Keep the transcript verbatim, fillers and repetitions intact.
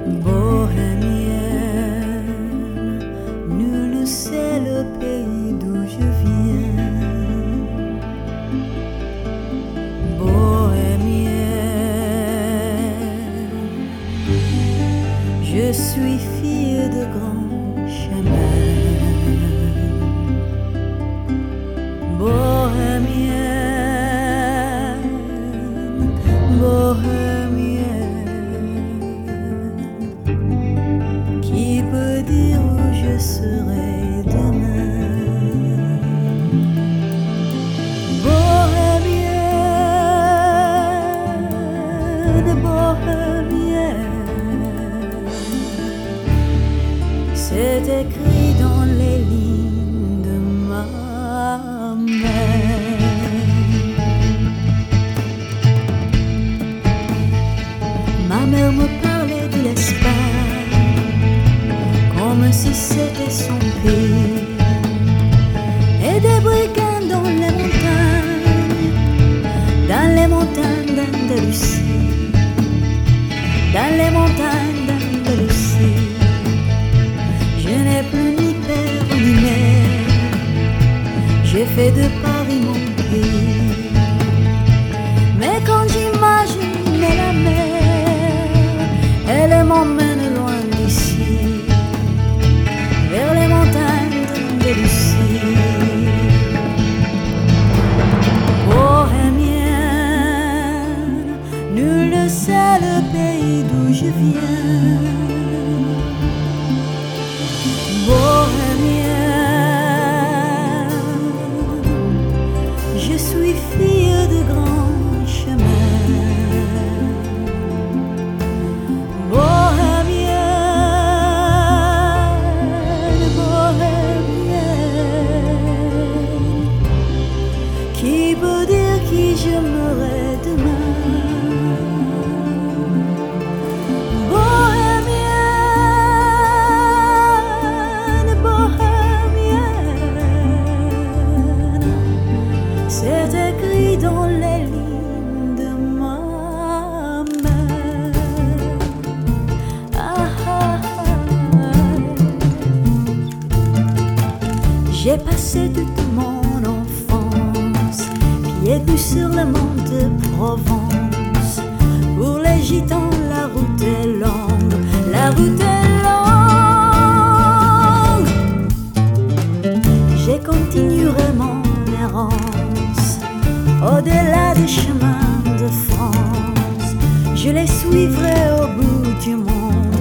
Bohémienne, nul ne sait le pays d'où je viens. Bohémienne, je suis fille de grands chemins. Bohémienne, bohémienne, qui peut dire où je serai demain? Bohémienne, bohémienne, c'est écrit dans les lignes de ma main. Ma mère me parlait de l'Espagne comme si c'était son pays, et des brigands dans les montagnes, dans les montagnes d'Andalousie, dans les montagnes d'Andalousie. Je n'ai plus ni père ni mère, j'ai fait de Paris mon pays. Mais quand j'imagine la mer, elle m'emmène loin d'ici, vers les montagnes d'Andalousie. Bohémienne, nul ne sait le pays d'où je viens. Bohémienne, je suis fille de grands chemins. Bohémienne, bohémienne, qui peut dire qui j'aimerais demain? Bohémienne, bohémienne, c'est écrit dans les lignes de ma main. Ah, ah, ah. J'ai passé toute mon enfance pieds nus sur le mont de Provence. Pour les gitans, la route est longue, la route est longue. J'ai continué mon errance au-delà des chemins de France. Je les suivrai au bout du monde,